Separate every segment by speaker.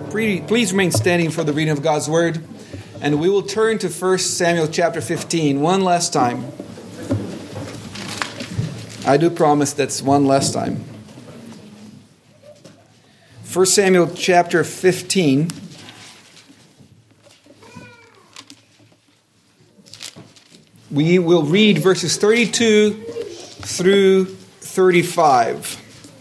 Speaker 1: please remain standing for the reading of God's Word. And we will turn to 1 Samuel chapter 15 one last time. I do promise that's one last time. 1 Samuel chapter 15. We will read verses 32 through 35.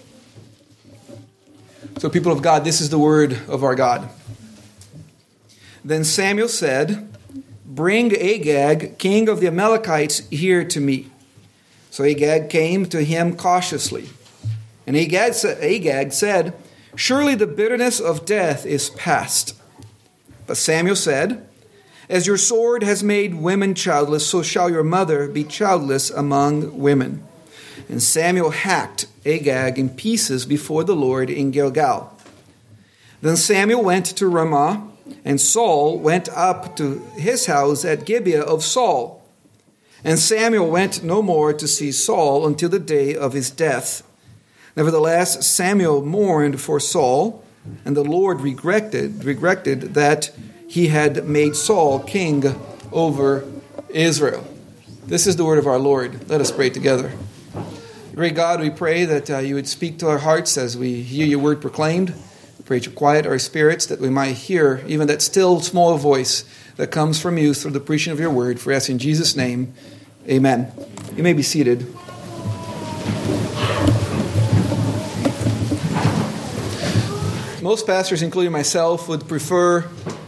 Speaker 1: So, people of God, this is the word of our God. Then Samuel said, "Bring Agag, king of the Amalekites, here to me." So Agag came to him cautiously. And Agag said, "Surely the bitterness of death is past." But Samuel said, "As your sword has made women childless, so shall your mother be childless among women." And Samuel hacked Agag in pieces before the Lord in Gilgal. Then Samuel went to Ramah, and Saul went up to his house at Gibeah of Saul. And Samuel went no more to see Saul until the day of his death. Nevertheless, Samuel mourned for Saul, and the Lord regretted that he had made Saul king over Israel. This is the word of our Lord. Let us pray together. Great God, we pray that you would speak to our hearts as we hear your word proclaimed. We pray to quiet our spirits that we might hear even that still small voice that comes from you through the preaching of your word. For us in Jesus' name, amen. You may be seated. Most pastors, including myself, would prefer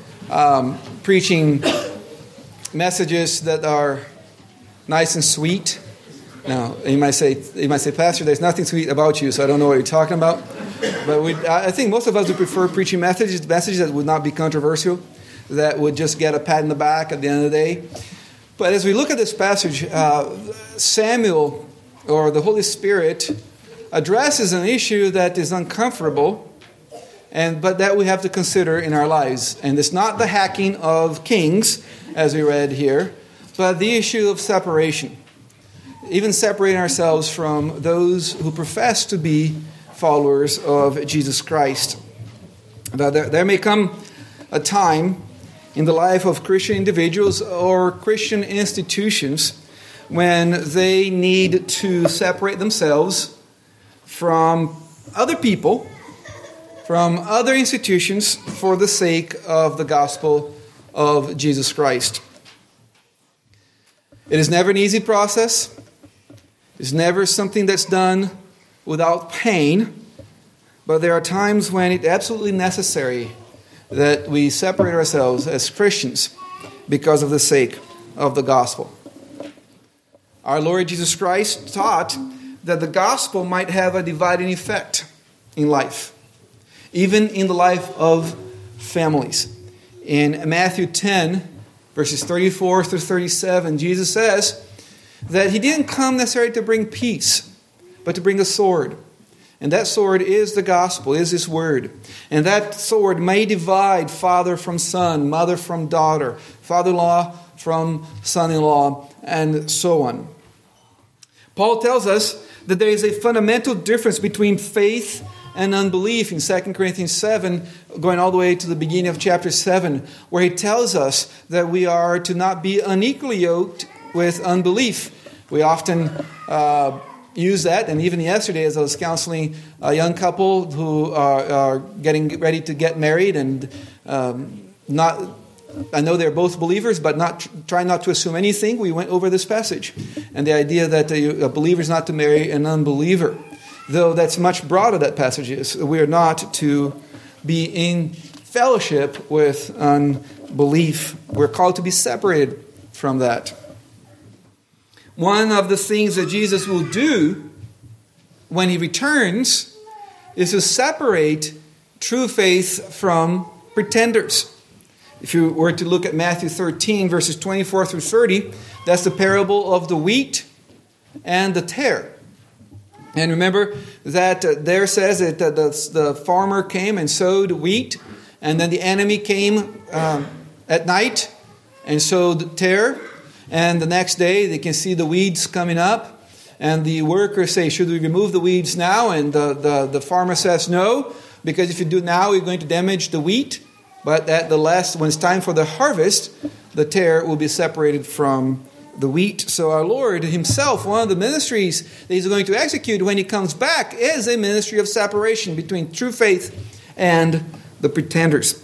Speaker 1: preaching messages that are nice and sweet. Now, you might say, "Pastor, there's nothing sweet about you, so I don't know what you're talking about." But I think most of us would prefer preaching messages that would not be controversial, that would just get a pat in the back at the end of the day. But as we look at this passage, Samuel, or the Holy Spirit, addresses an issue that is uncomfortable, but that we have to consider in our lives. And it's not the hacking of kings, as we read here, but the issue of separation. Even separating ourselves from those who profess to be followers of Jesus Christ. Now, there may come a time in the life of Christian individuals or Christian institutions when they need to separate themselves from other people, from other institutions, for the sake of the gospel of Jesus Christ. It is never an easy process. It's never something that's done without pain, but there are times when it's absolutely necessary that we separate ourselves as Christians because of the sake of the gospel. Our Lord Jesus Christ taught that the gospel might have a dividing effect in life, even in the life of families. In Matthew 10, verses 34 through 37, Jesus says that he didn't come necessarily to bring peace, but to bring a sword. And that sword is the gospel, is his word. And that sword may divide father from son, mother from daughter, father-in-law from son-in-law, and so on. Paul tells us that there is a fundamental difference between faith and unbelief in 2 Corinthians 7, going all the way to the beginning of chapter 7, where he tells us that we are to not be unequally yoked with unbelief. We often use that, and even yesterday as I was counseling a young couple who are getting ready to get married, and I know they're both believers, but trying not to assume anything, we went over this passage, and the idea that a believer is not to marry an unbeliever, though that's much broader, that passage is. We are not to be in fellowship with unbelief. We're called to be separated from that. One of the things that Jesus will do when he returns is to separate true faith from pretenders. If you were to look at Matthew 13, verses 24 through 30, that's the parable of the wheat and the tare. And remember that there says that the farmer came and sowed wheat, and then the enemy came at night and sowed tare. And the next day, they can see the weeds coming up. And the workers say, "Should we remove the weeds now?" And the farmer says, "No, Because if you do now, you're going to damage the wheat. But when it's time for the harvest, the tare will be separated from the wheat. So our Lord himself, one of the ministries that he's going to execute when he comes back is a ministry of separation between true faith and the pretenders.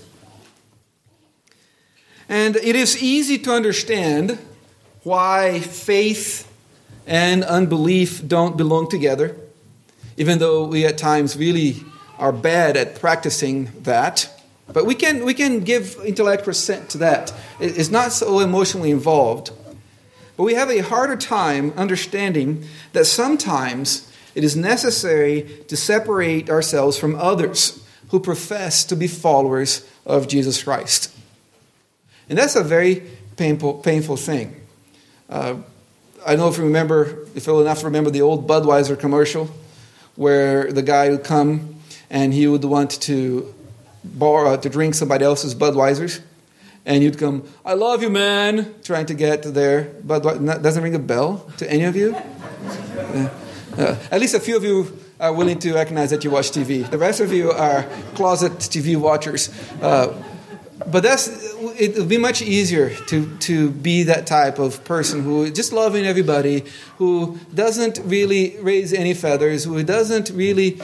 Speaker 1: And it is easy to understand why faith and unbelief don't belong together, even though we at times really are bad at practicing that. But we can give intellectual assent to that. It's not so emotionally involved. But we have a harder time understanding that sometimes it is necessary to separate ourselves from others who profess to be followers of Jesus Christ. And that's a very painful thing. I don't know if you're enough to remember the old Budweiser commercial where the guy would come and he would want to drink somebody else's Budweisers. And you'd come, I love you, man, trying to get there. Budweiser. Doesn't ring a bell to any of you? At least a few of you are willing to recognize that you watch TV. The rest of you are closet TV watchers. But it would be much easier to be that type of person who is just loving everybody, who doesn't really raise any feathers, who doesn't really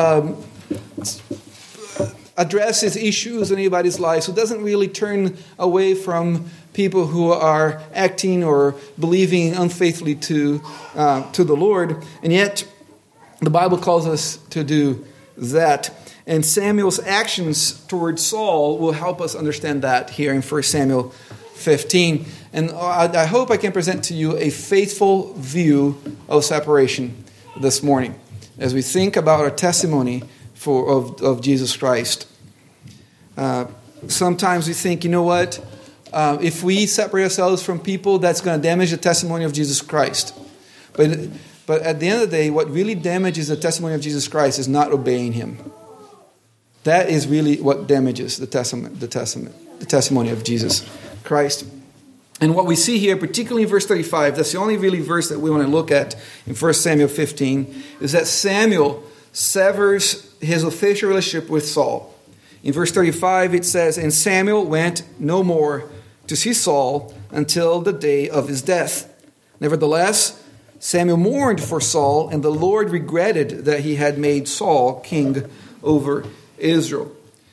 Speaker 1: addresses issues in anybody's lives, who doesn't really turn away from people who are acting or believing unfaithfully to the Lord. And yet, the Bible calls us to do that. And Samuel's actions towards Saul will help us understand that here in 1 Samuel 15. And I hope I can present to you a faithful view of separation this morning as we think about our testimony of Jesus Christ. Sometimes we think, you know what? If we separate ourselves from people, that's going to damage the testimony of Jesus Christ. But at the end of the day, what really damages the testimony of Jesus Christ is not obeying him. That is really what damages the testimony of Jesus Christ. And what we see here, particularly in verse 35, that's the only really verse that we want to look at in 1 Samuel 15, is that Samuel severs his official relationship with Saul. In verse 35 it says, and Samuel went no more to see Saul until the day of his death. Nevertheless, Samuel mourned for Saul, and the Lord regretted that he had made Saul king over Israel.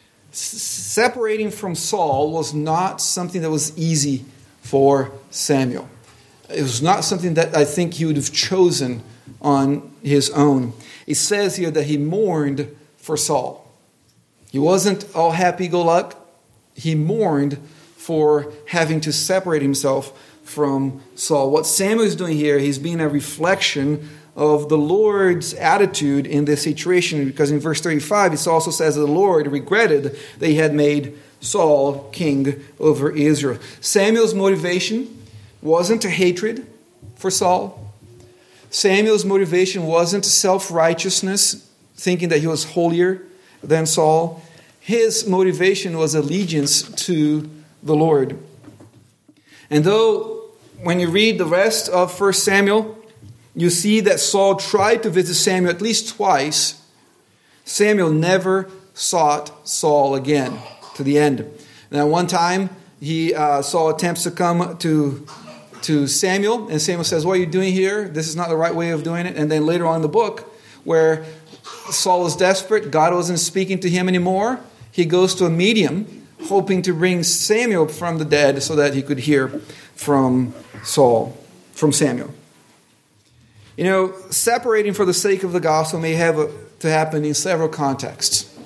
Speaker 1: Separating from Saul was not something that was easy for Samuel. It was not something that I think he would have chosen on his own. It says here that he mourned for Saul. He wasn't all happy-go-lucky. He mourned for having to separate himself from Saul. What Samuel is doing here, he's being a reflection of the Lord's attitude in this situation, because in verse 35 it also says that the Lord regretted that he had made Saul king over Israel. Samuel's motivation wasn't a hatred for Saul. Samuel's motivation wasn't self-righteousness, thinking that he was holier than Saul. His motivation was allegiance to the Lord. And though when you read the rest of 1 Samuel, you see that Saul tried to visit Samuel at least twice, Samuel never sought Saul again to the end. Now, one time, Saul attempts to come to Samuel, and Samuel says, what are you doing here? This is not the right way of doing it. And then later on in the book, where Saul was desperate, God wasn't speaking to him anymore, he goes to a medium, hoping to bring Samuel from the dead so that he could hear from Samuel. You know, separating for the sake of the gospel may have to happen in several contexts.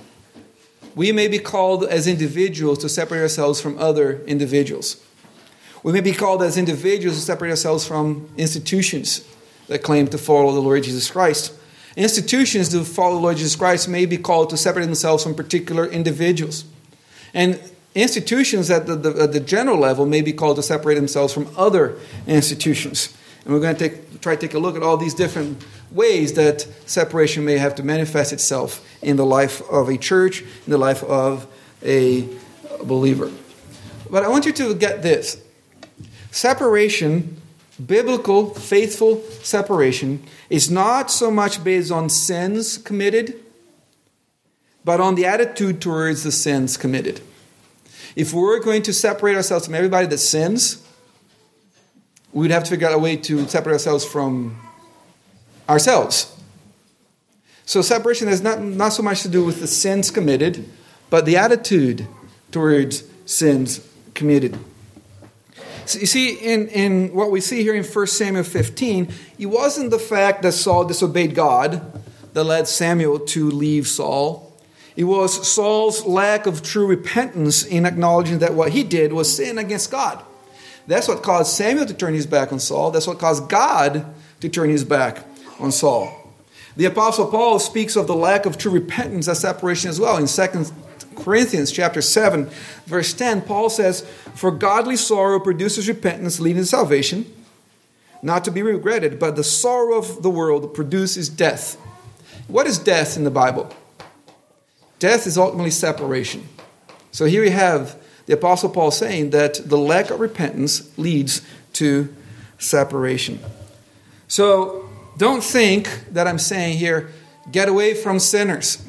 Speaker 1: We may be called as individuals to separate ourselves from other individuals. We may be called as individuals to separate ourselves from institutions that claim to follow the Lord Jesus Christ. Institutions that follow the Lord Jesus Christ may be called to separate themselves from particular individuals. And institutions at the general level may be called to separate themselves from other institutions. And we're going to try to take a look at all these different ways that separation may have to manifest itself in the life of a church, in the life of a believer. But I want you to get this. Separation, biblical, faithful separation, is not so much based on sins committed, but on the attitude towards the sins committed. If we're going to separate ourselves from everybody that sins, we'd have to figure out a way to separate ourselves from ourselves. So separation has not so much to do with the sins committed, but the attitude towards sins committed. So you see, in what we see here in 1 Samuel 15, it wasn't the fact that Saul disobeyed God that led Samuel to leave Saul. It was Saul's lack of true repentance in acknowledging that what he did was sin against God. That's what caused Samuel to turn his back on Saul. That's what caused God to turn his back on Saul. The Apostle Paul speaks of the lack of true repentance as separation as well. In 2 Corinthians chapter 7, verse 10, Paul says, "For godly sorrow produces repentance leading to salvation, not to be regretted, but the sorrow of the world produces death." What is death in the Bible? Death is ultimately separation. So here we have the Apostle Paul saying that the lack of repentance leads to separation. So don't think that I'm saying here, get away from sinners,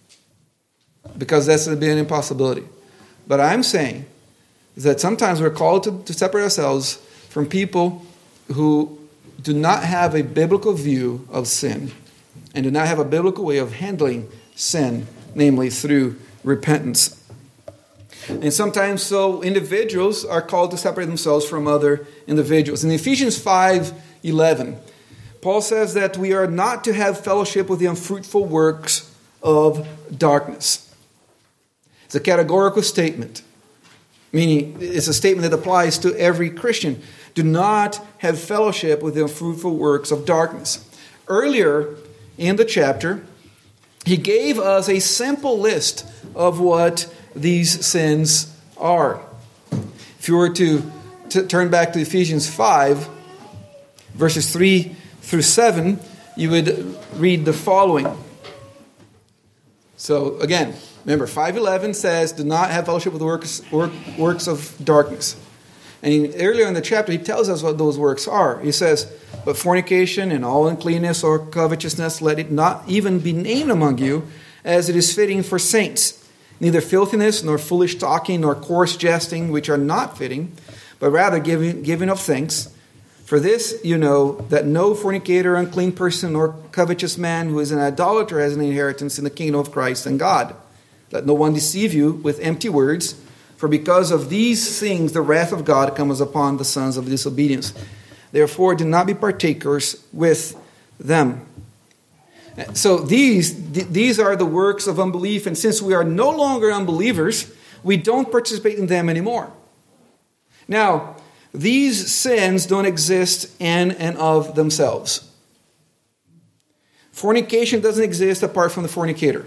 Speaker 1: because that's going to be an impossibility. But I'm saying is that sometimes we're called to separate ourselves from people who do not have a biblical view of sin and do not have a biblical way of handling sin, namely through repentance. And sometimes so individuals are called to separate themselves from other individuals. In Ephesians 5:11, Paul says that we are not to have fellowship with the unfruitful works of darkness. It's a categorical statement, meaning it's a statement that applies to every Christian. Do not have fellowship with the unfruitful works of darkness. Earlier in the chapter, he gave us a simple list of what these sins are. If you were to turn back to Ephesians 5, verses 3 through 7, you would read the following. So again, remember, 5:11 says, "Do not have fellowship with the works of darkness." And earlier in the chapter, he tells us what those works are. He says, "But fornication and all uncleanness or covetousness, let it not even be named among you, as it is fitting for saints. Neither filthiness, nor foolish talking, nor coarse jesting, which are not fitting, but rather giving of thanks. For this you know, that no fornicator, unclean person, nor covetous man who is an idolater has an inheritance in the kingdom of Christ and God. Let no one deceive you with empty words, for because of these things the wrath of God comes upon the sons of disobedience. Therefore do not be partakers with them." So these are the works of unbelief, and since we are no longer unbelievers, we don't participate in them anymore. Now, these sins don't exist in and of themselves. Fornication doesn't exist apart from the fornicator.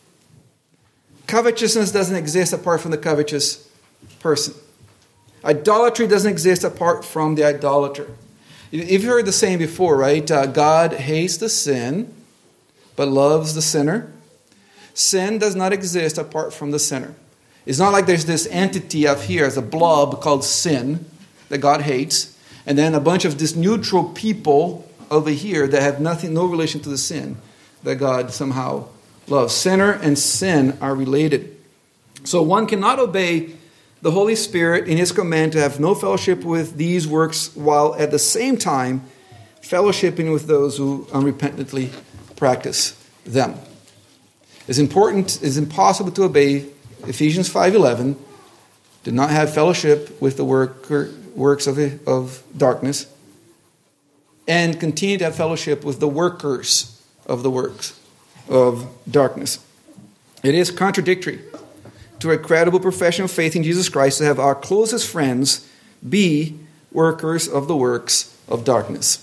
Speaker 1: Covetousness doesn't exist apart from the covetous person. Idolatry doesn't exist apart from the idolater. You've heard the saying before, right? God hates the sin, but loves the sinner. Sin does not exist apart from the sinner. It's not like there's this entity up here as a blob called sin that God hates, and then a bunch of this neutral people over here that have no relation to the sin that God somehow loves. Sinner and sin are related. So one cannot obey the Holy Spirit in his command to have no fellowship with these works while at the same time fellowshipping with those who unrepentantly practice them. It's impossible to obey Ephesians 5:11, do not have fellowship with the works of darkness, and continue to have fellowship with the workers of the works of darkness. It is contradictory to a credible profession of faith in Jesus Christ to have our closest friends be workers of the works of darkness.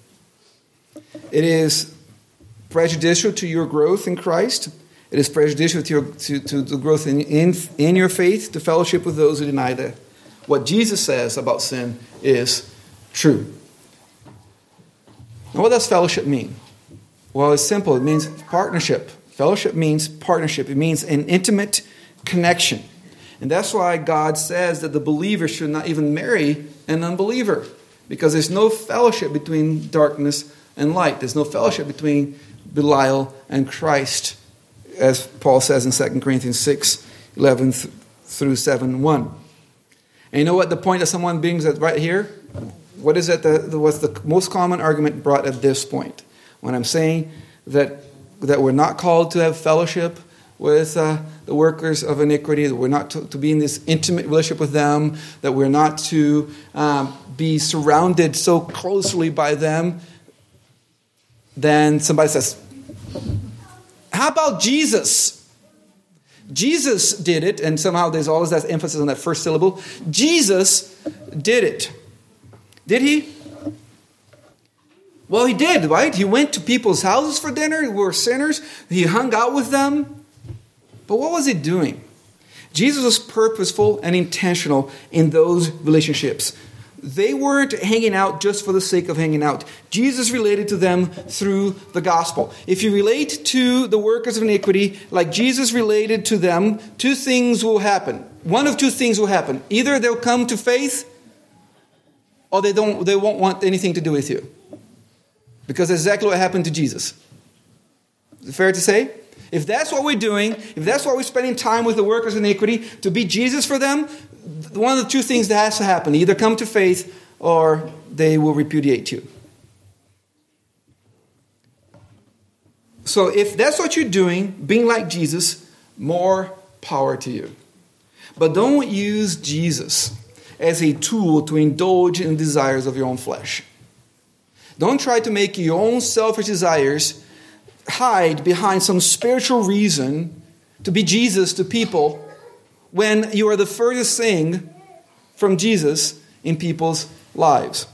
Speaker 1: It is prejudicial to your growth in Christ. It is prejudicial to the growth in your faith, to fellowship with those who deny that what Jesus says about sin is true. Now, what does fellowship mean? Well, it's simple. It means partnership. Fellowship means partnership. It means an intimate connection. And that's why God says that the believer should not even marry an unbeliever, because there's no fellowship between darkness and light. There's no fellowship between Belial and Christ. as Paul says in 2 Corinthians 6:11 through 7:1. And you know what the point that someone brings up right here? What is it what's the most common argument brought at this point? When I'm saying that we're not called to have fellowship with the workers of iniquity, that we're not to be in this intimate relationship with them, that we're not to be surrounded so closely by them, then somebody says, how about Jesus? Jesus did it, and somehow there's always that emphasis on that first syllable. Jesus did it. Did he? Well, he did, right? He went to people's houses for dinner who were sinners. He hung out with them. But what was he doing? Jesus was purposeful and intentional in those relationships. They weren't hanging out just for the sake of hanging out. Jesus related to them through the gospel. If you relate to the workers of iniquity like Jesus related to them, two things will happen. One of two things will happen. Either they'll come to faith, or they won't want anything to do with you. Because that's exactly what happened to Jesus. Is it fair to say? If that's what we're doing, if that's what we're spending time with the workers of iniquity, to be Jesus for them, one of the two things that has to happen. Either come to faith or they will repudiate you. So if that's what you're doing, being like Jesus, more power to you. But don't use Jesus as a tool to indulge in the desires of your own flesh. Don't try to make your own selfish desires hide behind some spiritual reason to be Jesus to people when you are the furthest thing from Jesus in people's lives.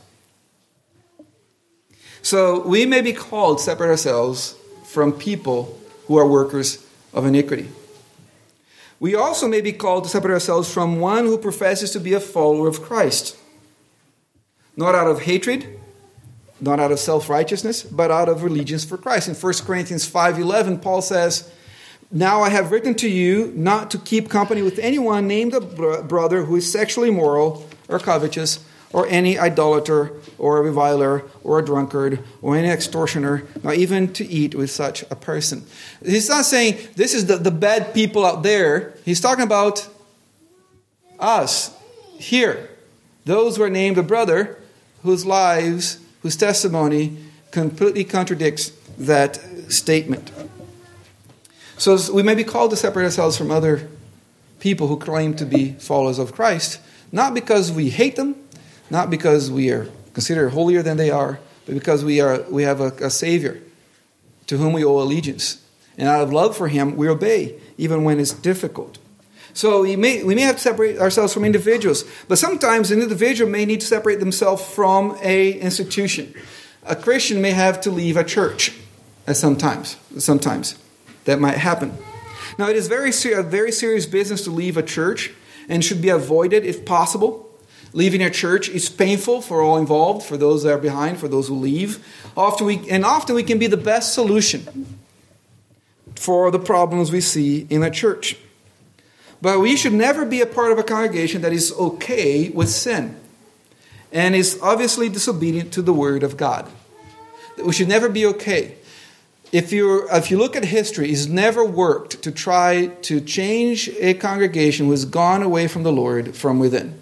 Speaker 1: So we may be called to separate ourselves from people who are workers of iniquity. We also may be called to separate ourselves from one who professes to be a follower of Christ. Not out of hatred, not out of self-righteousness, but out of allegiance for Christ. In 1 Corinthians 5:11, Paul says, "Now I have written to you not to keep company with anyone named a brother who is sexually immoral or covetous, or any idolater or a reviler or a drunkard or any extortioner, not even to eat with such a person." He's not saying this is the bad people out there. He's talking about us here. Those who are named a brother whose lives, whose testimony completely contradicts that statement. So we may be called to separate ourselves from other people who claim to be followers of Christ, not because we hate them, not because we are considered holier than they are, but because we have a Savior to whom we owe allegiance. And out of love for Him, we obey, even when it's difficult. So we may have to separate ourselves from individuals, but sometimes an individual may need to separate themselves from an institution. A Christian may have to leave a church sometimes. That might happen. Now, it is a very serious business to leave a church and should be avoided if possible. Leaving a church is painful for all involved, for those that are behind, for those who leave. Often we can be the best solution for the problems we see in a church. But we should never be a part of a congregation that is okay with sin and is obviously disobedient to the Word of God. We should never be okay. If you look at history, it's never worked to try to change a congregation who has gone away from the Lord from within.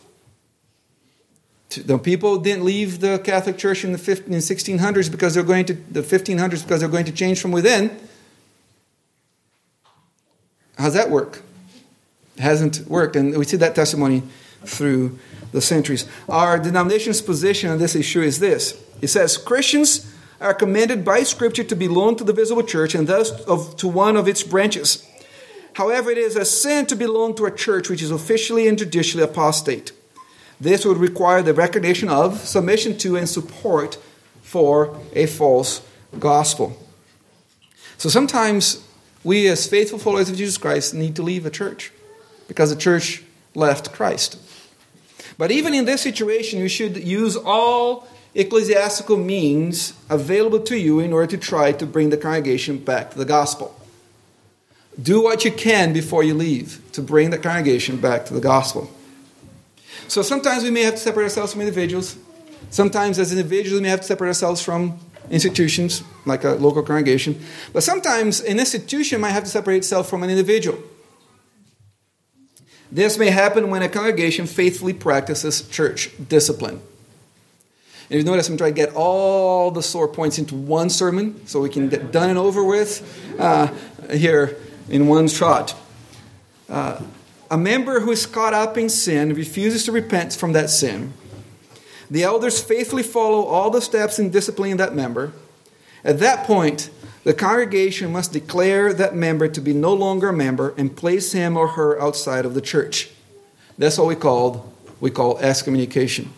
Speaker 1: The people didn't leave the Catholic Church in the 1600s because they're going to change from within. How's that work? It hasn't worked, and we see that testimony through the centuries. Our denomination's position on this issue is this. It says, Christians are commanded by Scripture to belong to the visible church and thus to one of its branches. However, it is a sin to belong to a church which is officially and judicially apostate. This would require the recognition of, submission to, and support for a false gospel. So sometimes we as faithful followers of Jesus Christ need to leave a church because the church left Christ. But even in this situation, you should use all ecclesiastical means available to you in order to try to bring the congregation back to the gospel. Do what you can before you leave to bring the congregation back to the gospel. So sometimes we may have to separate ourselves from individuals. Sometimes as individuals we may have to separate ourselves from institutions like a local congregation. But sometimes an institution might have to separate itself from an individual. This may happen when a congregation faithfully practices church discipline. And you notice I'm trying to get all the sore points into one sermon so we can get done and over with here in one shot. A member who is caught up in sin refuses to repent from that sin. The elders faithfully follow all the steps in disciplining that member. At that point, the congregation must declare that member to be no longer a member and place him or her outside of the church. That's what we call excommunication.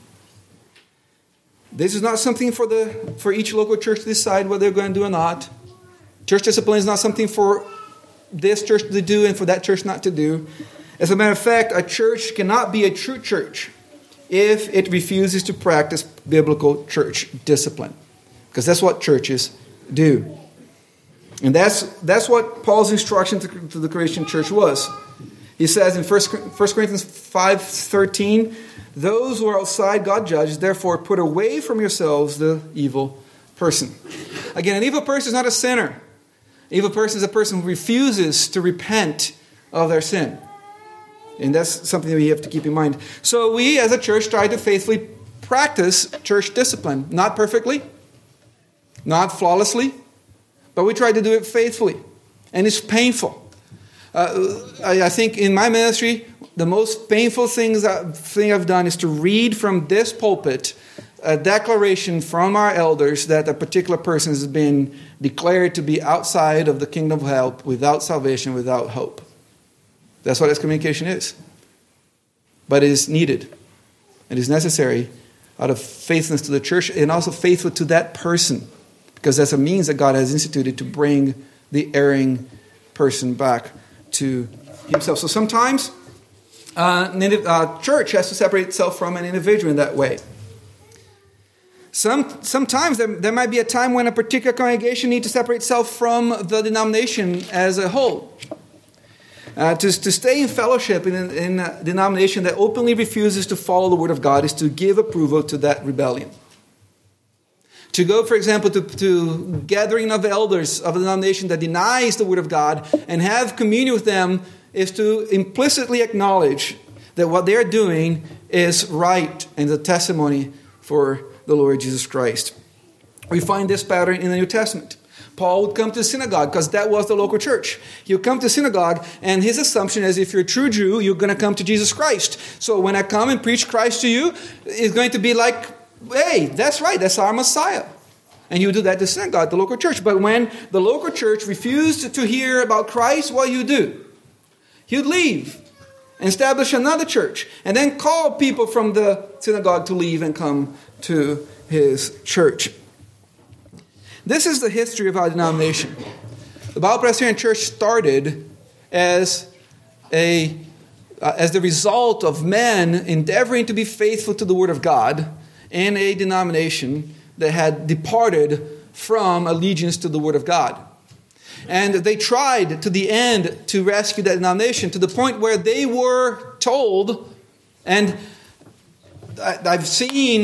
Speaker 1: This is not something for each local church to decide what they're going to do or not. Church discipline is not something for this church to do and for that church not to do. As a matter of fact, a church cannot be a true church if it refuses to practice biblical church discipline, because that's what churches do. And that's what Paul's instruction to the Corinthian church was. He says in 1 Corinthians 5:13, those who are outside God judges, therefore put away from yourselves the evil person. Again, an evil person is not a sinner. An evil person is a person who refuses to repent of their sin. And that's something that we have to keep in mind. So we as a church try to faithfully practice church discipline. Not perfectly, not flawlessly, but we try to do it faithfully. And it's painful. I think in my ministry, the most painful thing I've done is to read from this pulpit a declaration from our elders that a particular person has been declared to be outside of the kingdom of hell, without salvation, without hope. That's what excommunication is. But it is needed. It is necessary out of faithfulness to the church and also faithful to that person, because that's a means that God has instituted to bring the erring person back to himself. So sometimes a church has to separate itself from an individual in that way. Sometimes there might be a time when a particular congregation needs to separate itself from the denomination as a whole. To stay in fellowship in a denomination that openly refuses to follow the Word of God is to give approval to that rebellion. To go, for example, to gathering of elders of a denomination that denies the Word of God and have communion with them is to implicitly acknowledge that what they're doing is right and the testimony for the Lord Jesus Christ. We find this pattern in the New Testament. Paul would come to the synagogue because that was the local church. He would come to the synagogue, and his assumption is if you're a true Jew, you're going to come to Jesus Christ. So when I come and preach Christ to you, it's going to be like, hey, that's right, that's our Messiah. And you do that to the synagogue, the local church. But when the local church refused to hear about Christ, what you do? You'd leave and establish another church, and then call people from the synagogue to leave and come to his church. This is the history of our denomination. The Bible Presbyterian Church started as the result of men endeavoring to be faithful to the Word of God in a denomination that had departed from allegiance to the Word of God. And they tried to the end to rescue that denomination to the point where they were told, and I've seen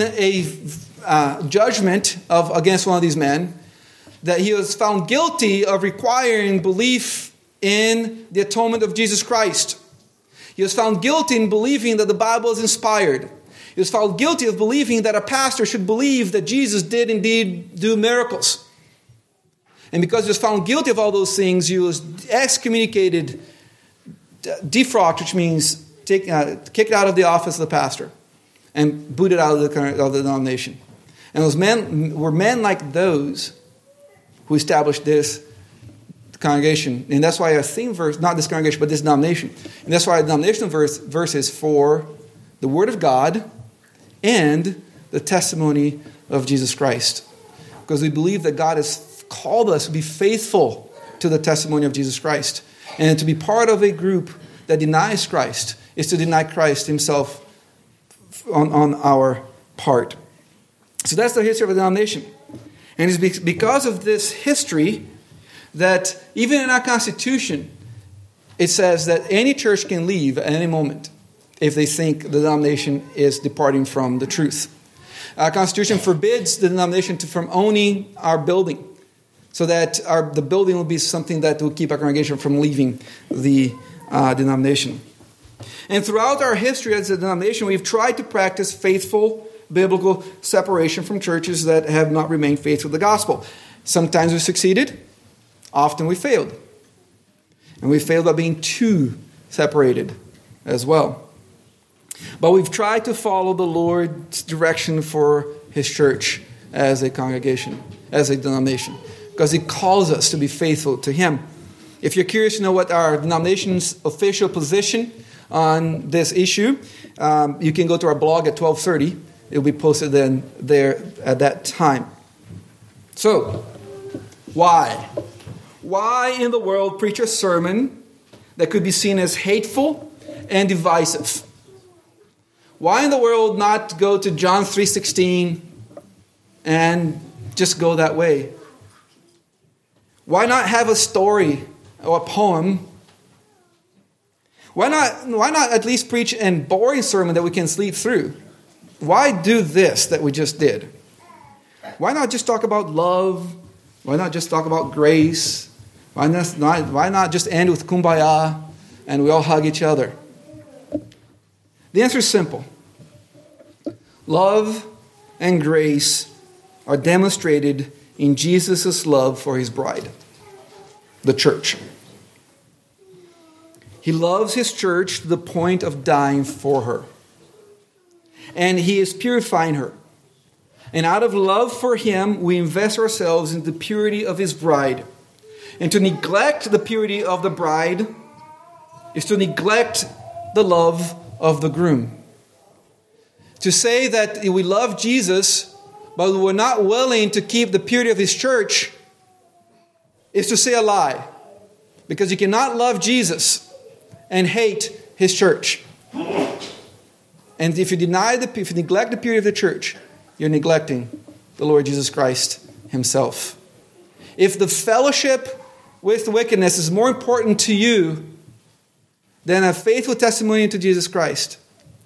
Speaker 1: a judgment against one of these men, that he was found guilty of requiring belief in the atonement of Jesus Christ. He was found guilty in believing that the Bible is inspired. He was found guilty of believing that a pastor should believe that Jesus did indeed do miracles. And because he was found guilty of all those things, he was excommunicated, defrocked, which means kicked out of the office of the pastor and booted out of the denomination. And those men were men like those who established this congregation. And that's why a theme verse, not this congregation, but this denomination. And that's why a denominational verse is for the Word of God and the testimony of Jesus Christ. Because we believe that God has called us to be faithful to the testimony of Jesus Christ. And to be part of a group that denies Christ is to deny Christ himself on our part. So that's the history of the denomination. And it's because of this history that even in our Constitution, it says that any church can leave at any moment if they think the denomination is departing from the truth. Our Constitution forbids the denomination from owning our building. so that the building will be something that will keep our congregation from leaving the denomination. And throughout our history as a denomination, we've tried to practice faithful biblical separation from churches that have not remained faithful to the gospel. Sometimes we succeeded, often we failed. And we failed by being too separated as well. But we've tried to follow the Lord's direction for His church as a congregation, as a denomination, because He calls us to be faithful to Him. If you're curious to know what our denomination's official position on this issue, you can go to our blog at 12:30. It will be posted then there at that time. So, why? Why in the world preach a sermon that could be seen as hateful and divisive? Why in the world not go to John 3:16 and just go that way? Why not have a story or a poem? Why not at least preach a boring sermon that we can sleep through? Why do this that we just did? Why not just talk about love? Why not just talk about grace? Why not just end with kumbaya and we all hug each other? The answer is simple. Love and grace are demonstrated in Jesus' love for His bride, the church. He loves His church to the point of dying for her. And He is purifying her. And out of love for Him, we invest ourselves in the purity of His bride. And to neglect the purity of the bride is to neglect the love of the groom. To say that we love Jesus, but we're not willing to keep the purity of His church, is to say a lie. Because you cannot love Jesus and hate His church. And if you neglect the purity of the church, you're neglecting the Lord Jesus Christ Himself. If the fellowship with wickedness is more important to you than a faithful testimony to Jesus Christ,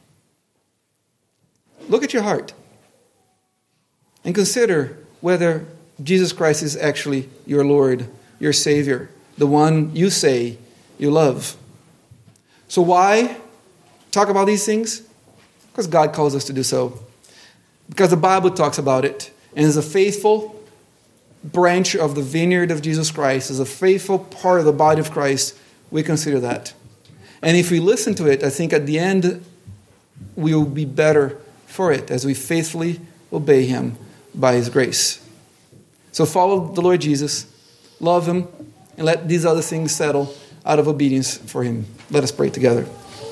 Speaker 1: look at your heart and consider whether Jesus Christ is actually your Lord, your Savior, the one you say you love. So why talk about these things? Because God calls us to do so. Because the Bible talks about it. And as a faithful branch of the vineyard of Jesus Christ, as a faithful part of the body of Christ, we consider that. And if we listen to it, I think at the end, we will be better for it as we faithfully obey Him by His grace. So follow the Lord Jesus, love Him, and let these other things settle out of obedience for Him. Let us pray together.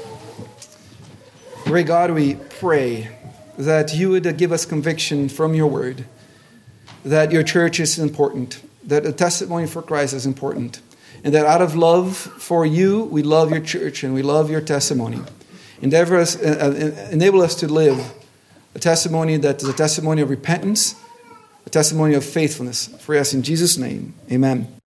Speaker 1: Great God, we pray that You would give us conviction from Your word, that Your church is important, that a testimony for Christ is important, and that out of love for You, we love Your church and we love Your testimony. Enable us to live a testimony that is a testimony of repentance, a testimony of faithfulness. For us in Jesus' name, amen.